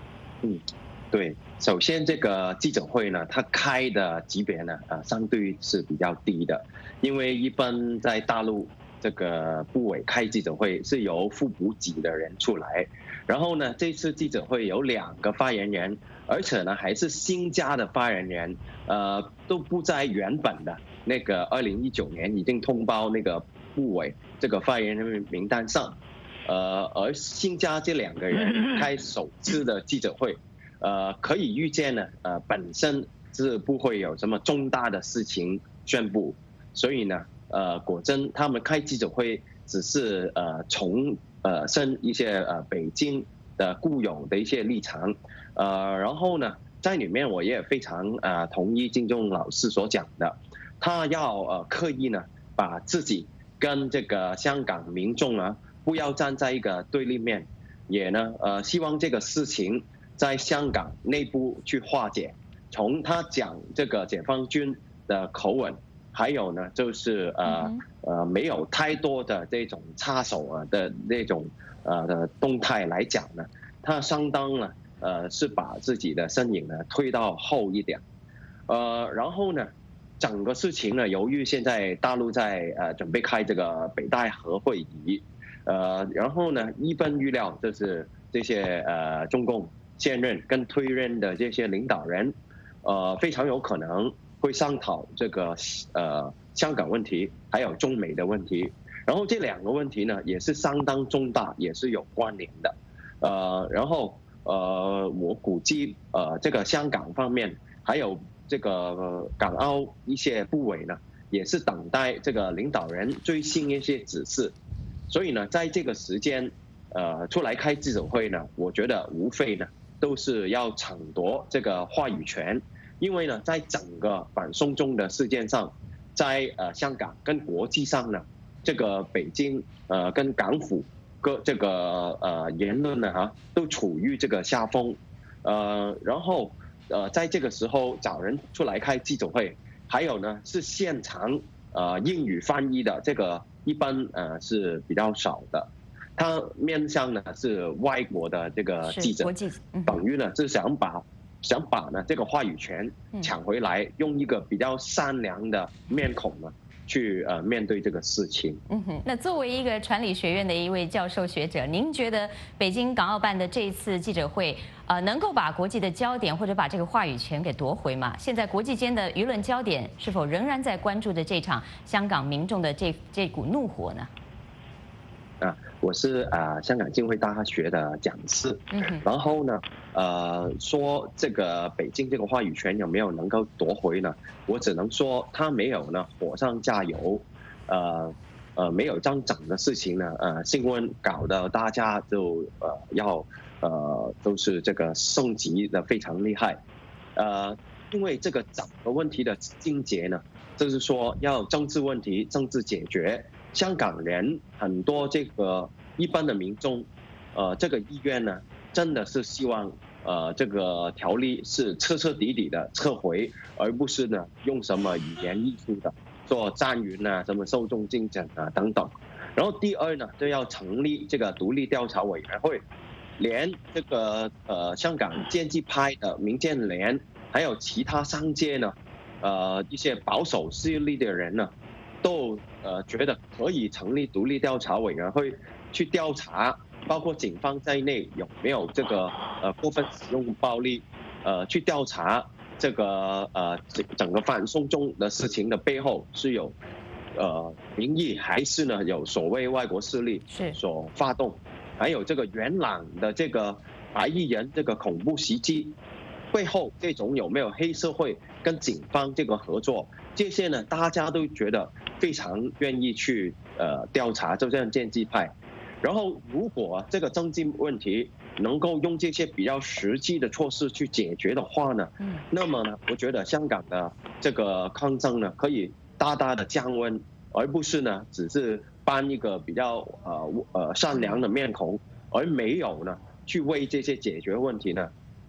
对，首先这个记者会呢，它开的级别呢，相对是比较低的，因为一般在大陆这个部委开记者会是由副部级的人出来，然后呢，这次记者会有2个发言人，而且呢还是新加的发言人，都不在原本的那个2019年已经通报那个部委这个发言人名单上，而新加这2个人开首次的记者会。可以预见呢，本身是不会有什么重大的事情宣布，所以呢，果真他们开记者会只是重申一些北京的固有的一些立场，然后呢，在里面我也非常同意金钟老师所讲的，他要刻意呢把自己跟这个香港民众呢不要站在一个对立面，也呢希望这个事情在香港内部去化解，从他讲这个解放军的口吻，还有呢就是没有太多的这种插手的那种的动态来讲呢，他相当呢是把自己的身影呢推到后一点，然后呢整个事情呢，由于现在大陆在准备开这个北戴河会议，然后呢一般预料就是这些中共现任跟退任的这些领导人，非常有可能会商讨这个香港问题，还有中美的问题。然后这2个问题呢，也是相当重大，也是有关联的。然后我估计这个香港方面还有这个港澳一些部委呢，也是等待这个领导人最新一些指示。所以呢，在这个时间出来开记者会呢，我觉得无非呢都是要抢夺这个话语权，因为呢，在整个反送中的事件上，在香港跟国际上呢，这个北京跟港府各这个言论呢都处于这个下风，然后在这个时候找人出来开记者会，还有呢是现场英语翻译的，这个一般是比较少的。他面向呢是外国的这个记者，等于呢是想把呢这个话语权抢回来，用一个比较善良的面孔呢去面对这个事情。 那作为一个传理学院的一位教授学者，您觉得北京港澳办的这一次记者会，能够把国际的焦点或者把这个话语权给夺回吗？现在国际间的舆论焦点是否仍然在关注的这场香港民众的这股怒火呢？ 我是香港浸会大学的讲师，然后呢，说这个北京这个话语权有没有能够夺回呢？我只能说他没有呢火上加油，没有这样整的事情呢，新闻搞得大家就都是这个升级的非常厉害，因为这个整个问题的症结呢，就是说要政治问题政治解决。香港人很多这个一般的民众，这个意愿呢，真的是希望这个条例是彻彻底底的撤回，而不是呢用什么语言艺术的做战云啊、什么受众竞争啊等等。然后第二呢，就要成立这个独立调查委员会，连这个香港建制派的民建联，还有其他商界呢，一些保守势力的人呢，都觉得可以成立独立调查委员会去调查，包括警方在内有没有这个过分使用暴力，去调查这个整个反送中的事情的背后是有民意还是呢有所谓外国势力所发动，还有这个元朗的这个白衣人这个恐怖袭击背后这种有没有黑社会跟警方这个合作，这些呢大家都觉得非常愿意去调查，就像建制派。然后如果这个政治问题能够用这些比较实际的措施去解决的话呢，那么呢我觉得香港的这个抗争呢可以大大的降温，而不是呢只是扮一个比较善良的面孔，而没有呢去为这些解决问题呢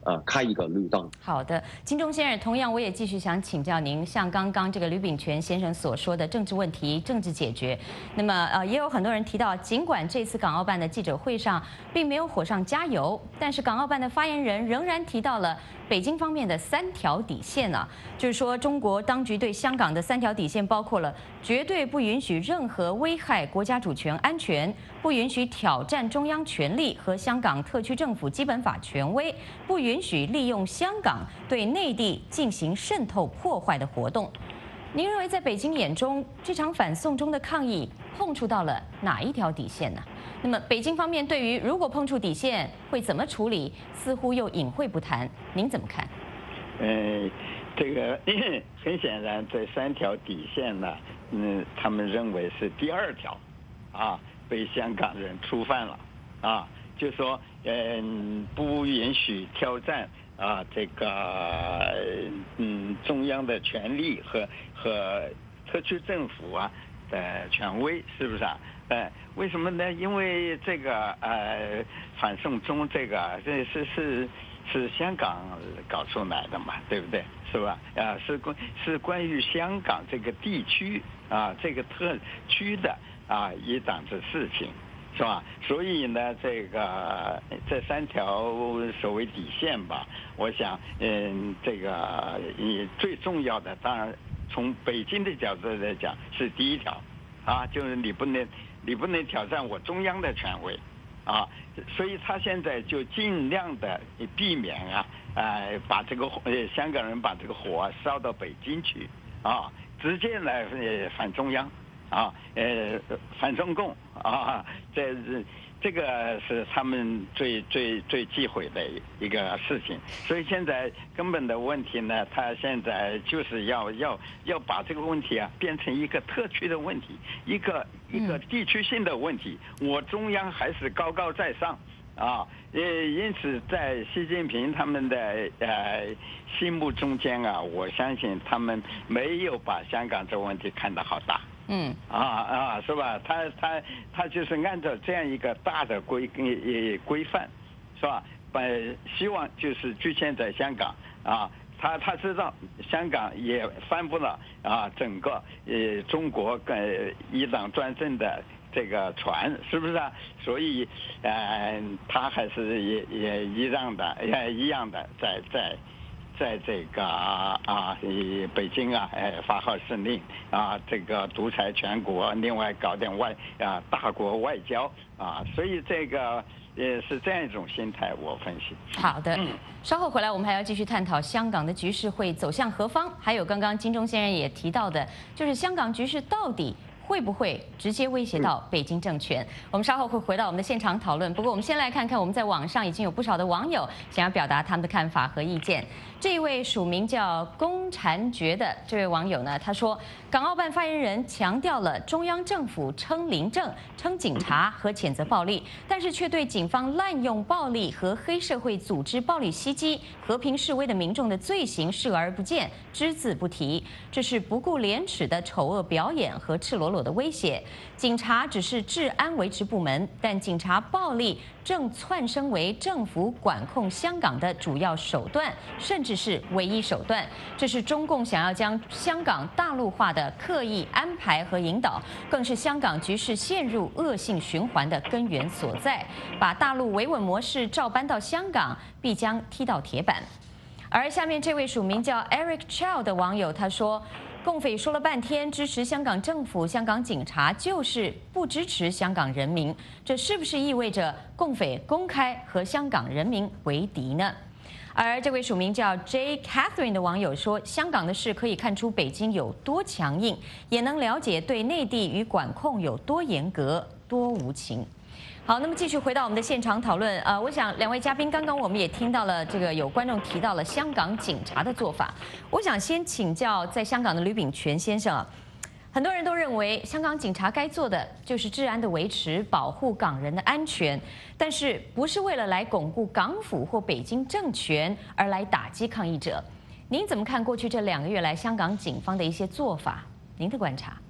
开一个绿灯。 好的，金钟先生，同样我也继续想请教您，像刚刚这个吕秉权先生所说的政治问题、政治解决，那么也有很多人提到，尽管这次港澳办的记者会上并没有火上加油，但是港澳办的发言人仍然提到了北京方面的3条底线呢，就是说中国当局对香港的3条底线包括了绝对不允许任何危害国家主权安全，不允许挑战中央权力和香港特区政府基本法权威，不允许利用香港对内地进行渗透破坏的活动。您认为在北京眼中，这场反送中的抗议碰触到了哪一条底线呢？那么北京方面对于如果碰触底线会怎么处理，似乎又隐晦不谈，您怎么看？ 这个很显然，这3条底线呢，他们认为是第2条，被香港人触犯了，就说不允许挑战这个中央的权力和特区政府的权威，是不是啊？为什么呢？因为这个反送中这个是香港搞出来的嘛，对不对？是吧？是关于香港这个地区这个特区的一档子事情，是吧？所以呢，这3条所谓底线吧，我想，这个最重要的，当然从北京的角度来讲是第1条，就是你不能挑战我中央的权威，所以他现在就尽量的避免把这个香港人把这个火烧到北京去，直接来反中央。反中共这个是他们最忌讳的一个事情，所以现在根本的问题呢，他现在就是要把这个问题变成一个特区的问题，一个地区性的问题，我中央还是高高在上因此在习近平他们的心目中间我相信他们没有把香港这个问题看得好大。是吧？他就是按照这样一个大的规范，是吧？希望就是局限在香港他知道香港也翻不了整个中国一党专政的这个船，是不是啊？所以他还是也一样的在这个北京发号施令这个独裁全国，另外搞点大国外交所以这个是这样一种心态，我分析。 好的，稍后回来我们还要继续探讨香港的局势会走向何方，还有刚刚金钟先生也提到的，就是香港局势到底会不会直接威胁到北京政权？我们稍后会回到我们的现场讨论。不过我们先来看看我们在网上已经有不少的网友想要表达他们的看法和意见。这一位署名叫龚婵觉的这位网友呢，他说，港澳办发言人强调了中央政府称临政、称警察和谴责暴力，但是却对警方滥用暴力和黑社会组织暴力袭击和平示威的民众的罪行视而不见、只字不提，这是不顾廉耻的丑恶表演和赤裸裸的威胁。警察只是治安维持部门，但警察暴力正窜升为政府管控香港的主要手段，甚至是唯一手段。这是中共想要将香港大陆化的刻意安排和引导，更是香港局势陷入恶性循环的根源所在。把大陆维稳模式照搬到香港，必将踢到铁板。而下面这位署名叫 Eric Chow 的网友他说，共匪说了半天支持香港政府、香港警察，就是不支持香港人民，这是不是意味着共匪公开和香港人民为敌呢？而这位署名叫 J Catherine 的网友说，香港的事可以看出北京有多强硬，也能了解对内地与管控有多严格、多无情。好，那么继续回到我们的现场讨论。我想两位嘉宾刚刚我们也听到了，这个有观众提到了香港警察的做法。我想先请教在香港的吕秉权先生啊，很多人都认为香港警察该做的就是治安的维持，保护港人的安全，但是不是为了来巩固港府或北京政权而来打击抗议者。您怎么看过去这2个月来香港警方的一些做法？您的观察？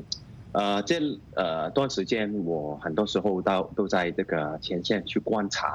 这段时间我很多时候都在这个前线去观察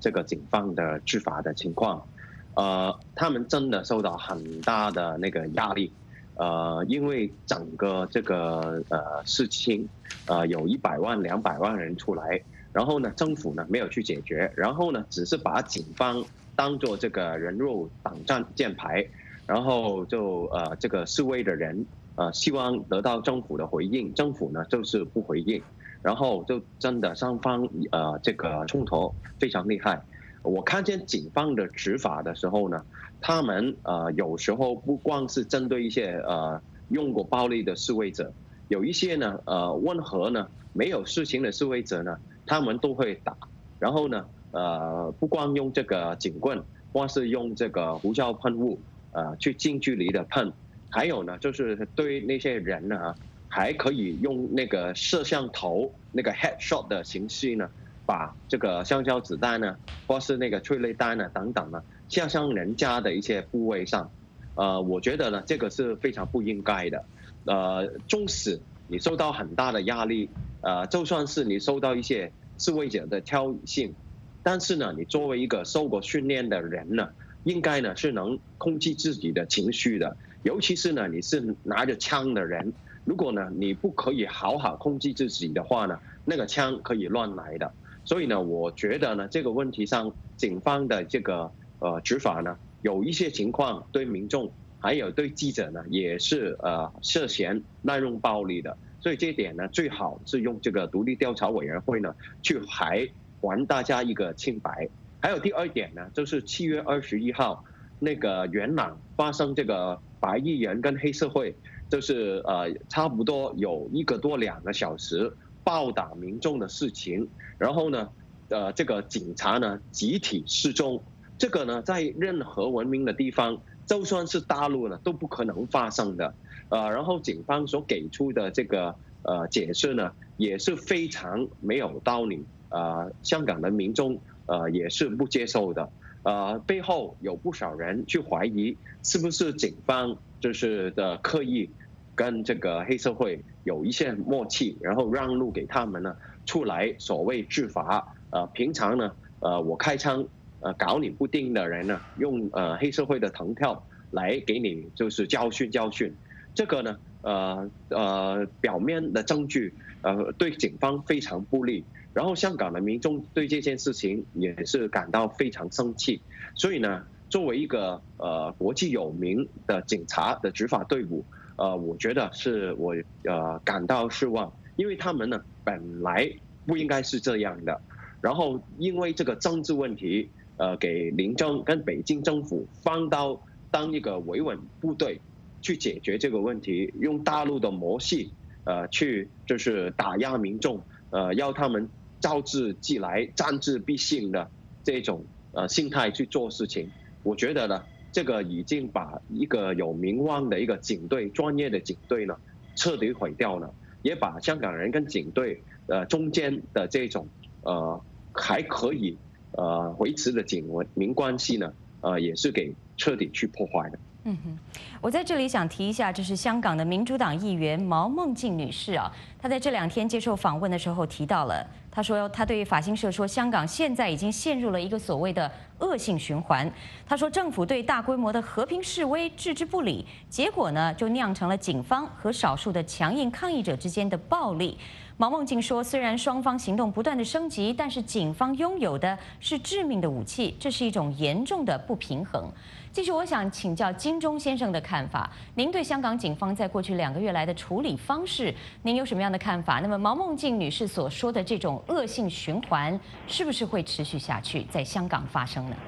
这个警方的执法的情况，他们真的受到很大的那个压力，因为整个这个事情，有100万、200万人出来，然后呢，政府呢没有去解决，然后呢，只是把警方当做这个人肉挡箭牌，然后就这个示威的人希望得到政府的回应，政府呢就是不回应，然后就真的双方这个冲突非常厉害。我看见警方的执法的时候呢，他们有时候不光是针对一些用过暴力的示威者，有一些呢温和呢没有事情的示威者呢，他们都会打，然后呢不光用这个警棍，或是用这个胡椒喷雾去近距离的喷，还有呢就是对那些人呢还可以用那个摄像头那个 headshot 的形式呢，把这个橡胶子弹呢，或是那个催泪弹呢等等呢，下向人家的一些部位上，我觉得呢这个是非常不应该的。纵使你受到很大的压力，就算是你受到一些示威者的挑衅，但是呢，你作为一个受过训练的人呢，应该呢是能控制自己的情绪的，尤其是呢你是拿着枪的人，如果呢你不可以好好控制自己的话呢，那个枪可以乱来的。所以呢，我觉得呢这个问题上，警方的这个执法呢，有一些情况对民众还有对记者呢也是涉嫌滥用暴力的，所以这一点呢最好是用这个独立调查委员会呢去还大家一个清白。还有第二点呢，就是7月21号那个元朗发生这个白衣人跟黑社会，就是差不多有1个多2个小时暴打民众的事情，然后呢这个警察呢集体失踪，这个呢在任何文明的地方，就算是大陆呢都不可能发生的。然后警方所给出的这个解释呢也是非常没有道理，香港的民众也是不接受的。背后有不少人去怀疑是不是警方就是刻意跟这个黑社会有一些默契，然后让路给他们呢出来所谓执法。平常呢我开枪搞你不定的人呢，用黑社会的藤条来给你就是教训。这个呢表面的证据对警方非常不利，然后香港的民众对这件事情也是感到非常生气。所以呢，作为一个国际有名的警察的执法队伍，我觉得是我感到失望，因为他们呢本来不应该是这样的，然后因为这个政治问题，给林郑跟北京政府当一个维稳部队去解决这个问题，用大陆的模式去就是打压民众，要他们招之即来战之必胜的这种心态去做事情。我觉得呢，这个已经把一个有名望的一个警队，专业的警队呢彻底毁掉了，也把香港人跟警队中间的这种还可以维持的警民关系呢也是给彻底去破坏的。 我在这里想提一下，这是香港的民主党议员毛孟静女士啊，她在这2天接受访问的时候提到了，她说她对法新社说，香港现在已经陷入了一个所谓的恶性循环。她说政府对大规模的和平示威置之不理，结果呢就酿成了警方和少数的强硬抗议者之间的暴力。毛孟静说，虽然双方行动不断的升级，但是警方拥有的是致命的武器，这是一种严重的不平衡。继续，我想请教金钟先生的看法。您对香港警方在过去2个月来的处理方式，您有什么样的看法？那么毛孟静女士所说的这种恶性循环，是不是会持续下去，在香港发生呢？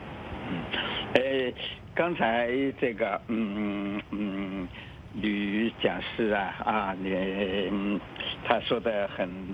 刚才这个女讲师她说的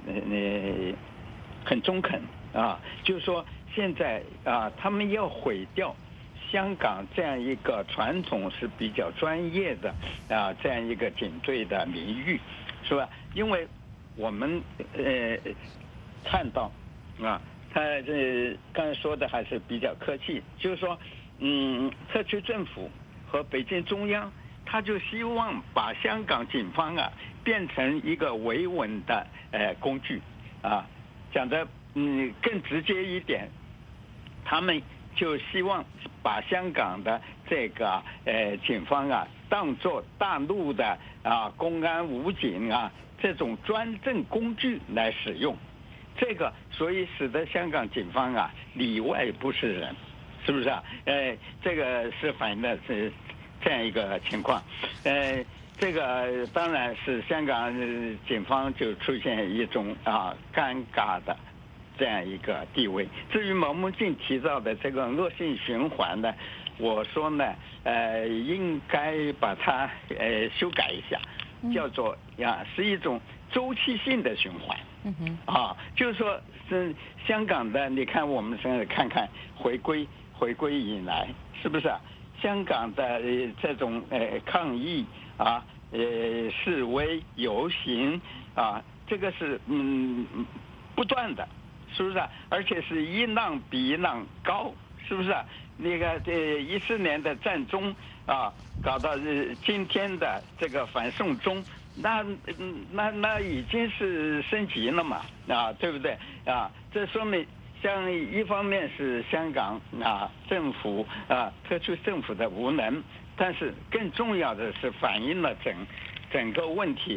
很中肯就是说现在他们要毁掉香港这样一个传统是比较专业的这样一个警队的名誉，是吧？因为我们看到他刚才说的还是比较客气，就是说特区政府和北京中央，他就希望把香港警方变成一个维稳的工具讲的更直接一点， 他们就希望把香港的这个警方啊当作大陆的公安武警啊这种专政工具来使用，这个所以使得香港警方啊里外不是人，是不是啊？这个是反映的是这样一个情况，这个当然是香港警方就出现一种尴尬的这样一个地位。至于毛孟静提到的这个恶性循环呢，我说呢，应该把它修改一下，叫做是一种周期性的循环。就是说是香港的，你看我们现在看看回归以来，是不是啊？香港的这种抗议示威游行这个是不断的，是不是啊？而且是一浪比一浪高，是不是啊？那个14年的战中搞到今天的这个反送中，那已经是升级了嘛，对不对啊？这说明像一方面是香港政府特区政府的无能，但是更重要的是反映了整个问题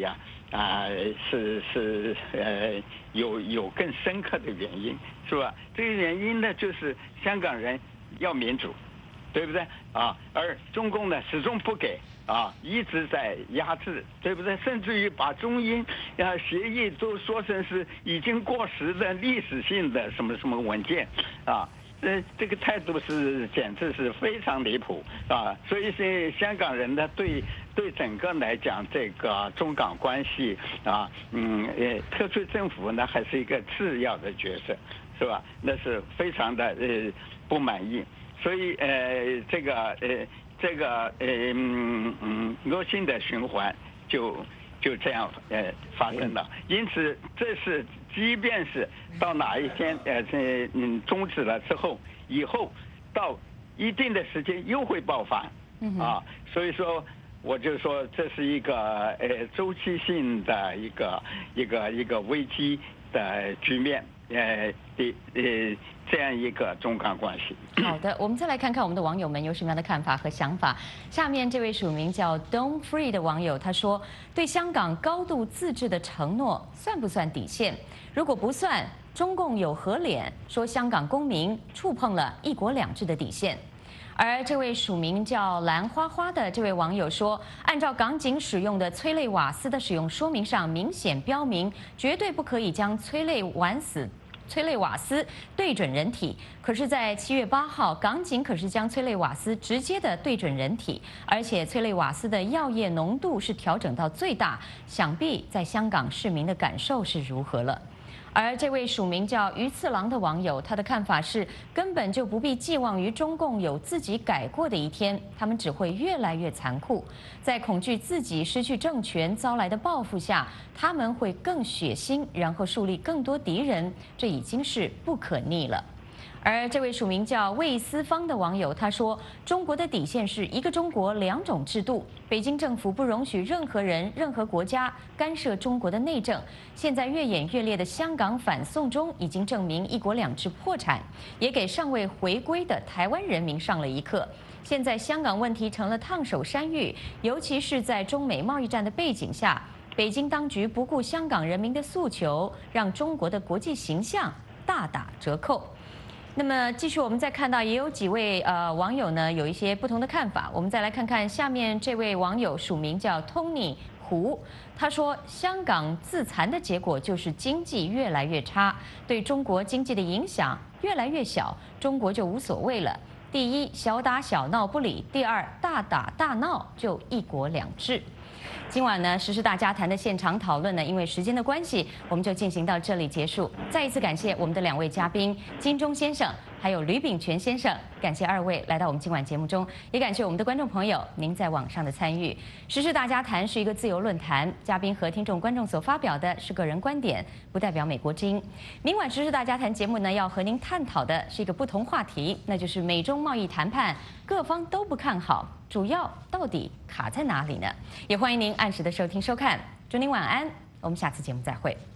是有更深刻的原因，是吧？这个原因呢，就是香港人要民主，对不对而中共呢始终不给一直在压制，对不对？甚至于把中英协议都说成是已经过时的历史性的什么什么文件这个态度是简直是非常离谱所以是香港人呢对整个来讲这个中港关系特区政府呢还是一个次要的角色，是吧？那是非常的不满意，所以这个恶性的循环就这样发生了。因此这是即便是到哪一天终止了之后，以后到一定的时间又会爆发所以说我就说这是一个周期性的一个危机的局面这样一个中港关系。 好的，我们再来看看我们的网友们有什么样的看法和想法。下面这位署名叫 Don't Free 的网友他说，对香港高度自治的承诺算不算底线？如果不算，中共有何脸说香港公民触碰了一国两制的底线？而这位署名叫蓝花花的这位网友说，按照港警使用的催泪瓦斯的使用说明上明显标明，绝对不可以将催泪瓦斯对准人体。可是，在7月8号，港警可是将催泪瓦斯直接的对准人体，而且催泪瓦斯的药液浓度是调整到最大，想必在香港市民的感受是如何了。而这位署名叫鱼次郎的网友，他的看法是，根本就不必寄望于中共有自己改过的一天，他们只会越来越残酷，在恐惧自己失去政权遭来的报复下，他们会更血腥，然后树立更多敌人，这已经是不可逆了。而这位署名叫魏思芳的网友他说，中国的底线是一个中国两种制度，北京政府不容许任何人任何国家干涉中国的内政。现在越演越烈的香港反送中已经证明一国两制破产，也给尚未回归的台湾人民上了一课。现在香港问题成了烫手山芋，尤其是在中美贸易战的背景下，北京当局不顾香港人民的诉求，让中国的国际形象大打折扣。那么继续，我们再看到也有几位网友呢有一些不同的看法。我们再来看看下面这位网友署名叫 Tony 胡，他说香港自残的结果就是经济越来越差，对中国经济的影响越来越小，中国就无所谓了。第一，小打小闹不理；第二，大打大闹就一国两制。今晚呢，时事大家谈的现场讨论呢，因为时间的关系，我们就进行到这里结束。再一次感谢我们的2位嘉宾金钟先生还有吕秉权先生，感谢2位来到我们今晚节目中，也感谢我们的观众朋友您在网上的参与。时事大家谈是一个自由论坛，嘉宾和听众观众所发表的是个人观点，不代表美国之音。明晚时事大家谈节目呢，要和您探讨的是一个不同话题，那就是美中贸易谈判各方都不看好，主要到底卡在哪里呢？也欢迎您按时的收听收看，祝您晚安，我们下次节目再会。